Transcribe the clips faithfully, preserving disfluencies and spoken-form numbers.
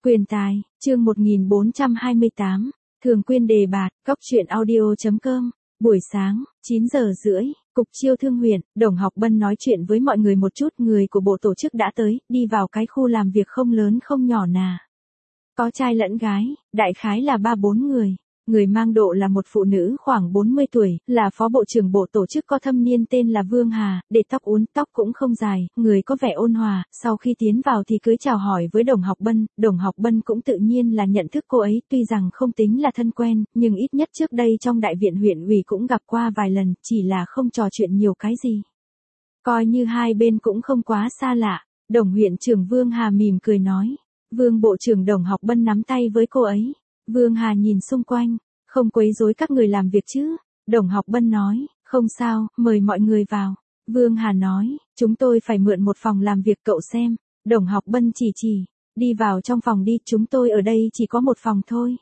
Quyền tài, chương một nghìn bốn trăm hai mươi tám, Thường Quyên đề bạt, góc truyện audio.com, buổi sáng, chín giờ rưỡi, Cục Chiêu Thương huyện, Đồng Học Bân nói chuyện với mọi người một chút, người của bộ tổ chức đã tới, đi vào cái khu làm việc không lớn không nhỏ nà. Có trai lẫn gái, đại khái là ba bốn người. Người mang độ là một phụ nữ khoảng bốn mươi tuổi, là phó bộ trưởng bộ tổ chức có thâm niên tên là Vương Hà, để tóc uốn, tóc cũng không dài, người có vẻ ôn hòa, sau khi tiến vào thì cưới chào hỏi với Đồng Học Bân, Đồng Học Bân cũng tự nhiên là nhận thức cô ấy, tuy rằng không tính là thân quen, nhưng ít nhất trước đây trong đại viện huyện ủy cũng gặp qua vài lần, chỉ là không trò chuyện nhiều cái gì. Coi như hai bên cũng không quá xa lạ, Đồng huyện trưởng Vương Hà mỉm cười nói, Vương bộ trưởng Đồng Học Bân nắm tay với cô ấy. Vương Hà nhìn xung quanh, không quấy rối các người làm việc chứ? Đồng Học Bân nói, không sao, mời mọi người vào. Vương Hà nói, chúng tôi phải mượn một phòng làm việc cậu xem. Đồng Học Bân chỉ chỉ, đi vào trong phòng đi, chúng tôi ở đây chỉ có một phòng thôi.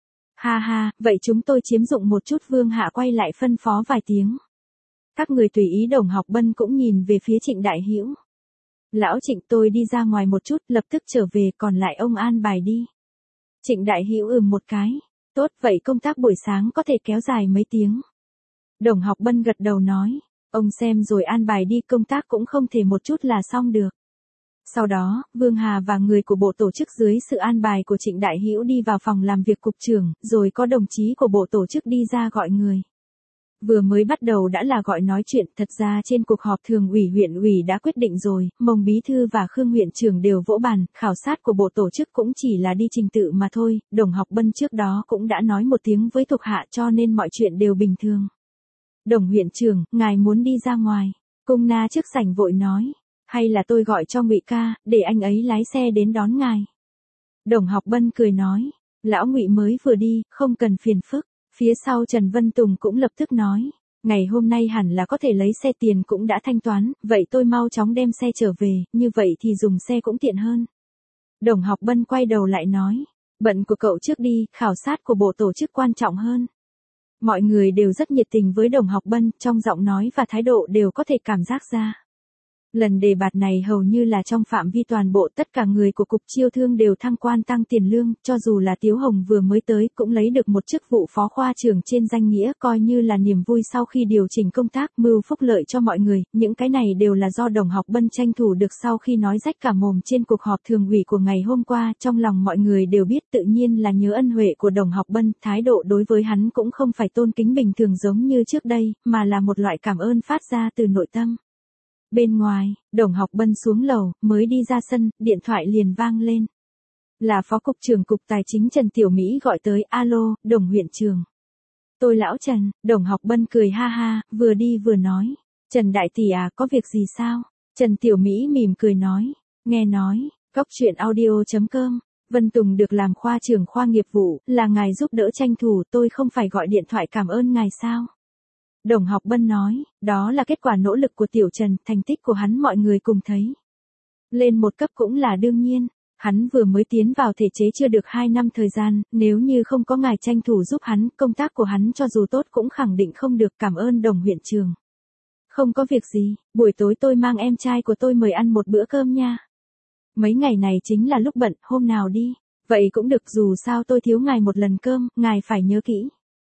Ha ha, vậy chúng tôi chiếm dụng một chút. Vương Hạ quay lại phân phó vài tiếng. Các người tùy ý. Đồng Học Bân cũng nhìn về phía Trịnh Đại Hữu. Lão Trịnh, tôi đi ra ngoài một chút, lập tức trở về, còn lại ông an bài đi. Trịnh Đại Hữu ừm một cái, tốt, vậy công tác buổi sáng có thể kéo dài mấy tiếng. Đồng Học Bân gật đầu nói, ông xem rồi an bài đi, công tác cũng không thể một chút là xong được. Sau đó, Vương Hà và người của bộ tổ chức dưới sự an bài của Trịnh Đại Hữu đi vào phòng làm việc cục trưởng, rồi có đồng chí của bộ tổ chức đi ra gọi người. Vừa mới bắt đầu đã là gọi nói chuyện, thật ra trên cuộc họp thường ủy huyện ủy đã quyết định rồi, Mông Bí Thư và Khương huyện trưởng đều vỗ bàn, khảo sát của bộ tổ chức cũng chỉ là đi trình tự mà thôi, Đồng Học Bân trước đó cũng đã nói một tiếng với thuộc hạ cho nên mọi chuyện đều bình thường. Đồng huyện trưởng, ngài muốn đi ra ngoài, Cung Na trước sảnh vội nói, hay là tôi gọi cho Ngụy ca, để anh ấy lái xe đến đón ngài. Đồng Học Bân cười nói, lão Ngụy mới vừa đi, không cần phiền phức. Phía sau Trần Vân Tùng cũng lập tức nói, ngày hôm nay hẳn là có thể lấy xe, tiền cũng đã thanh toán, vậy tôi mau chóng đem xe trở về, như vậy thì dùng xe cũng tiện hơn. Đồng Học Bân quay đầu lại nói, bận của cậu trước đi, khảo sát của bộ tổ chức quan trọng hơn. Mọi người đều rất nhiệt tình với Đồng Học Bân, trong giọng nói và thái độ đều có thể cảm giác ra. Lần đề bạt này hầu như là trong phạm vi toàn bộ, tất cả người của Cục Chiêu Thương đều thăng quan tăng tiền lương, cho dù là Tiếu Hồng vừa mới tới cũng lấy được một chức vụ phó khoa trưởng trên danh nghĩa, coi như là niềm vui sau khi điều chỉnh công tác, mưu phúc lợi cho mọi người, những cái này đều là do Đồng Học Bân tranh thủ được sau khi nói rách cả mồm trên cuộc họp thường ủy của ngày hôm qua, trong lòng mọi người đều biết tự nhiên là nhớ ân huệ của Đồng Học Bân, thái độ đối với hắn cũng không phải tôn kính bình thường giống như trước đây, mà là một loại cảm ơn phát ra từ nội tâm. Bên ngoài, Đồng Học Bân xuống lầu, mới đi ra sân, điện thoại liền vang lên. Là Phó Cục trưởng Cục Tài chính Trần Tiểu Mỹ gọi tới, alo, Đồng huyện trưởng. Tôi lão Trần, Đồng Học Bân cười ha ha, vừa đi vừa nói. Trần đại tỷ à, có việc gì sao? Trần Tiểu Mỹ mỉm cười nói, nghe nói, góc truyện audio.com, Vân Tùng được làm khoa trưởng khoa nghiệp vụ, là ngài giúp đỡ tranh thủ, tôi không phải gọi điện thoại cảm ơn ngài sao? Đồng Học Bân nói, đó là kết quả nỗ lực của Tiểu Trần, thành tích của hắn mọi người cùng thấy. Lên một cấp cũng là đương nhiên, hắn vừa mới tiến vào thể chế chưa được hai năm thời gian, nếu như không có ngài tranh thủ giúp hắn, công tác của hắn cho dù tốt cũng khẳng định không được, cảm ơn Đồng huyện trưởng. Không có việc gì, buổi tối tôi mang em trai của tôi mời ăn một bữa cơm nha. Mấy ngày này chính là lúc bận, hôm nào đi. Vậy cũng được, dù sao tôi thiếu ngài một lần cơm, ngài phải nhớ kỹ.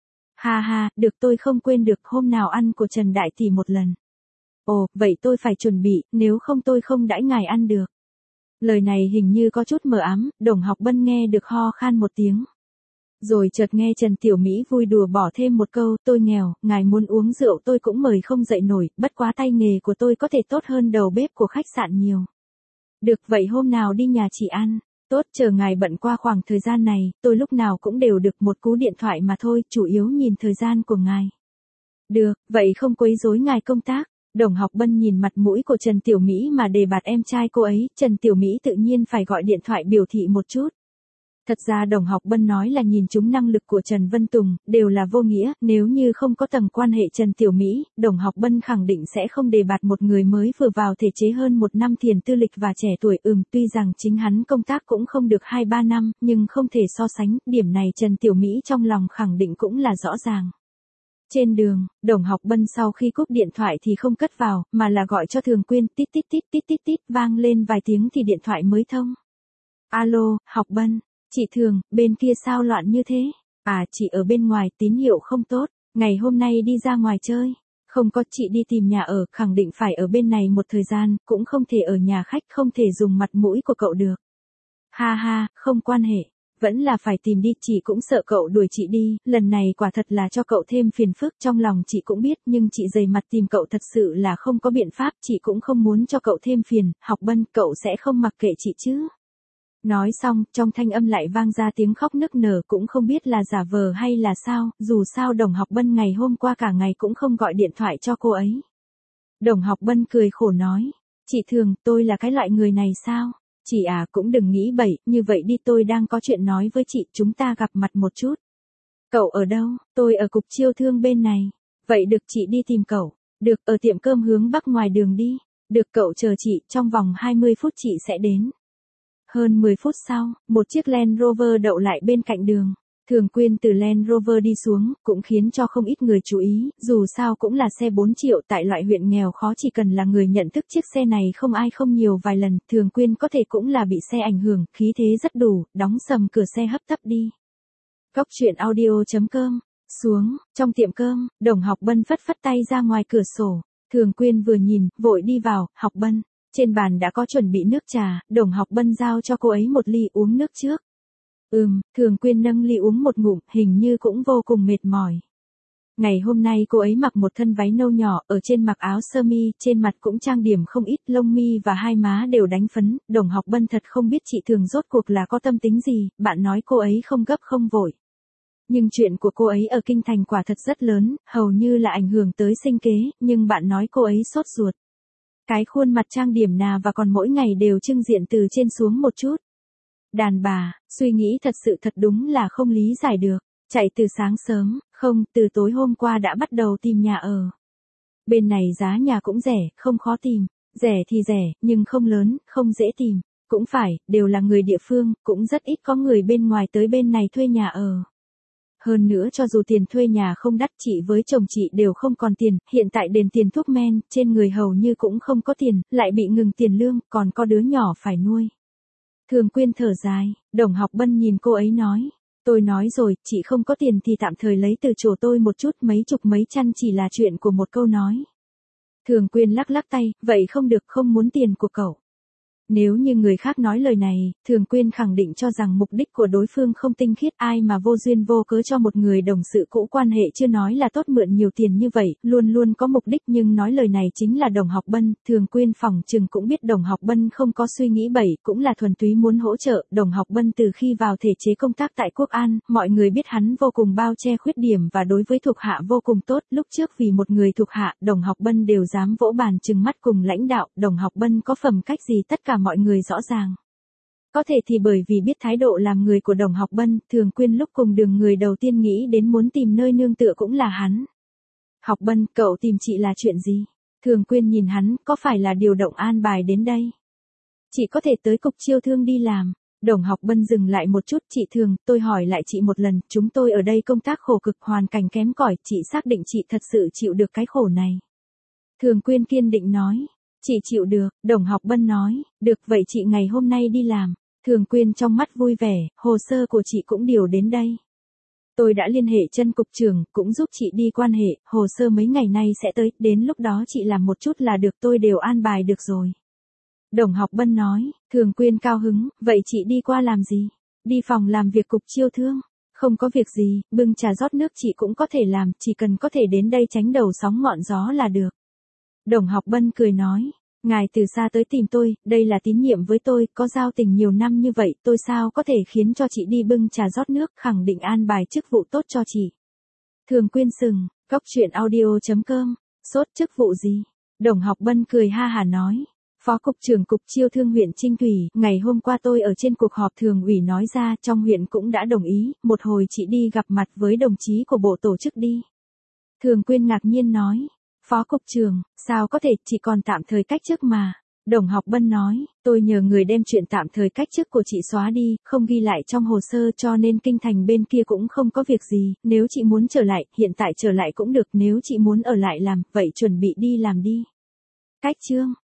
Ha ha, được, tôi không quên được, hôm nào ăn của Trần đại tỷ một lần. Ồ, vậy tôi phải chuẩn bị, nếu không tôi không đãi ngài ăn được. Lời này hình như có chút mờ ám, Đồng Học Bân nghe được ho khan một tiếng. Rồi chợt nghe Trần Tiểu Mỹ vui đùa bỏ thêm một câu, tôi nghèo, ngài muốn uống rượu tôi cũng mời không dậy nổi, bất quá tay nghề của tôi có thể tốt hơn đầu bếp của khách sạn nhiều. Được, vậy hôm nào đi nhà chị ăn. Tốt, chờ ngài bận qua khoảng thời gian này, tôi lúc nào cũng đều được một cú điện thoại mà thôi, chủ yếu nhìn thời gian của ngài. Được, vậy không quấy rối ngài công tác. Đồng Học Bân nhìn mặt mũi của Trần Tiểu Mỹ mà đề bạt em trai cô ấy, Trần Tiểu Mỹ tự nhiên phải gọi điện thoại biểu thị một chút. Thật ra Đồng Học Bân nói là nhìn chúng năng lực của Trần Vân Tùng, đều là vô nghĩa, nếu như không có tầng quan hệ Trần Tiểu Mỹ, Đồng Học Bân khẳng định sẽ không đề bạt một người mới vừa vào thể chế hơn một năm tiền tư lịch và trẻ tuổi, ừm, tuy rằng chính hắn công tác cũng không được hai ba năm, nhưng không thể so sánh, điểm này Trần Tiểu Mỹ trong lòng khẳng định cũng là rõ ràng. Trên đường, Đồng Học Bân sau khi cúp điện thoại thì không cất vào, mà là gọi cho Thường Quyên, tít tít tít tít tít tít, vang lên vài tiếng thì điện thoại mới thông. Alo, Học Bân. Chị Thường, bên kia sao loạn như thế? À, chị ở bên ngoài, tín hiệu không tốt. Ngày hôm nay đi ra ngoài chơi. Không có, chị đi tìm nhà ở, khẳng định phải ở bên này một thời gian, cũng không thể ở nhà khách, không thể dùng mặt mũi của cậu được. Ha ha, không quan hệ. Vẫn là phải tìm đi, chị cũng sợ cậu đuổi chị đi, lần này quả thật là cho cậu thêm phiền phức, trong lòng chị cũng biết, nhưng chị dày mặt tìm cậu thật sự là không có biện pháp, chị cũng không muốn cho cậu thêm phiền. Học Bân, cậu sẽ không mặc kệ chị chứ? Nói xong, trong thanh âm lại vang ra tiếng khóc nức nở, cũng không biết là giả vờ hay là sao, dù sao Đồng Học Bân ngày hôm qua cả ngày cũng không gọi điện thoại cho cô ấy. Đồng Học Bân cười khổ nói, chị Thường, tôi là cái loại người này sao? Chị à, cũng đừng nghĩ bậy, như vậy đi, tôi đang có chuyện nói với chị, chúng ta gặp mặt một chút. Cậu ở đâu? Tôi ở cục chiêu thương bên này. Vậy được, chị đi tìm cậu. Được, ở tiệm cơm hướng bắc ngoài đường đi. Được, cậu chờ chị, trong vòng hai mươi phút chị sẽ đến. Hơn mười phút sau, một chiếc Land Rover đậu lại bên cạnh đường. Thường Quyên từ Land Rover đi xuống, cũng khiến cho không ít người chú ý, dù sao cũng là xe bốn triệu, tại loại huyện nghèo khó chỉ cần là người nhận thức chiếc xe này không ai không nhiều vài lần, Thường Quyên có thể cũng là bị xe ảnh hưởng, khí thế rất đủ, đóng sầm cửa xe hấp tấp đi. Cóc truyện audio chấm com. Xuống, trong tiệm cơm, Đồng Học Bân phất phất tay ra ngoài cửa sổ. Thường Quyên vừa nhìn, vội đi vào. Học Bân. Trên bàn đã có chuẩn bị nước trà, Đồng Học Bân giao cho cô ấy một ly, uống nước trước. Ừm, Thường Quyên nâng ly uống một ngụm, hình như cũng vô cùng mệt mỏi. Ngày hôm nay cô ấy mặc một thân váy nâu nhỏ, ở trên mặc áo sơ mi, trên mặt cũng trang điểm không ít, lông mi và hai má đều đánh phấn. Đồng Học Bân thật không biết chị Thường rốt cuộc là có tâm tính gì, bạn nói cô ấy không gấp không vội. Nhưng chuyện của cô ấy ở kinh thành quả thật rất lớn, hầu như là ảnh hưởng tới sinh kế, nhưng bạn nói cô ấy sốt ruột. Cái khuôn mặt trang điểm nà và còn mỗi ngày đều trưng diện từ trên xuống một chút. Đàn bà, suy nghĩ thật sự thật đúng là không lý giải được. Chạy từ sáng sớm, không, từ tối hôm qua đã bắt đầu tìm nhà ở. Bên này giá nhà cũng rẻ, không khó tìm. Rẻ thì rẻ, nhưng không lớn, không dễ tìm. Cũng phải, đều là người địa phương, cũng rất ít có người bên ngoài tới bên này thuê nhà ở. Hơn nữa cho dù tiền thuê nhà không đắt, chị với chồng chị đều không còn tiền, hiện tại đền tiền thuốc men, trên người hầu như cũng không có tiền, lại bị ngừng tiền lương, còn có đứa nhỏ phải nuôi. Thường Quyên thở dài, Đồng Học Bân nhìn cô ấy nói, tôi nói rồi, chị không có tiền thì tạm thời lấy từ chỗ tôi một chút, mấy chục mấy trăm chỉ là chuyện của một câu nói. Thường Quyên lắc lắc tay, vậy không được, không muốn tiền của cậu. Nếu như người khác nói lời này, Thường Quyên khẳng định cho rằng mục đích của đối phương không tinh khiết, ai mà vô duyên vô cớ cho một người đồng sự cũ quan hệ chưa nói là tốt mượn nhiều tiền như vậy, luôn luôn có mục đích, nhưng nói lời này chính là Đồng Học Bân. Thường Quyên phỏng chừng cũng biết Đồng Học Bân không có suy nghĩ bậy, cũng là thuần túy muốn hỗ trợ. Đồng Học Bân từ khi vào thể chế công tác tại Quốc An, mọi người biết hắn vô cùng bao che khuyết điểm và đối với thuộc hạ vô cùng tốt, lúc trước vì một người thuộc hạ, Đồng Học Bân đều dám vỗ bàn trừng mắt cùng lãnh đạo. Đồng Học Bân có phẩm cách gì tất cả mọi người rõ ràng. Có thể thì bởi vì biết thái độ làm người của Đồng Học Bân, Thường Quyên lúc cùng đường người đầu tiên nghĩ đến muốn tìm nơi nương tựa cũng là hắn. Học Bân, cậu tìm chị là chuyện gì? Thường Quyên nhìn hắn, có phải là điều động an bài đến đây? Chị có thể tới cục chiêu thương đi làm. Đồng Học Bân dừng lại một chút, chị Thường, tôi hỏi lại chị một lần, chúng tôi ở đây công tác khổ cực, hoàn cảnh kém cỏi, chị xác định chị thật sự chịu được cái khổ này? Thường Quyên kiên định nói. Chị chịu được, Đồng Học Bân nói, được vậy chị ngày hôm nay đi làm. Thường Quyên trong mắt vui vẻ, hồ sơ của chị cũng điều đến đây. Tôi đã liên hệ chân cục trưởng, cũng giúp chị đi quan hệ, hồ sơ mấy ngày nay sẽ tới, đến lúc đó chị làm một chút là được, tôi đều an bài được rồi. Đồng Học Bân nói, Thường Quyên cao hứng, vậy chị đi qua làm gì? Đi phòng làm việc cục chiêu thương. Không có việc gì, bưng trà rót nước chị cũng có thể làm, chỉ cần có thể đến đây tránh đầu sóng ngọn gió là được. Đồng Học Bân cười nói, ngài từ xa tới tìm tôi, đây là tín nhiệm với tôi, có giao tình nhiều năm như vậy, tôi sao có thể khiến cho chị đi bưng trà rót nước, khẳng định an bài chức vụ tốt cho chị. Thường Quyên sừng, cóc truyện audio chấm com, sốt chức vụ gì? Đồng Học Bân cười ha hà nói, Phó Cục trưởng Cục Chiêu thương huyện Trinh Thủy, ngày hôm qua tôi ở trên cuộc họp thường ủy nói ra, trong huyện cũng đã đồng ý, một hồi chị đi gặp mặt với đồng chí của bộ tổ chức đi. Thường Quyên ngạc nhiên nói, Phó Cục trưởng, sao có thể, chị còn tạm thời cách chức mà. Đồng Học Bân nói, tôi nhờ người đem chuyện tạm thời cách chức của chị xóa đi, không ghi lại trong hồ sơ cho nên kinh thành bên kia cũng không có việc gì, nếu chị muốn trở lại, hiện tại trở lại cũng được, nếu chị muốn ở lại làm, vậy chuẩn bị đi làm đi. Cách chương.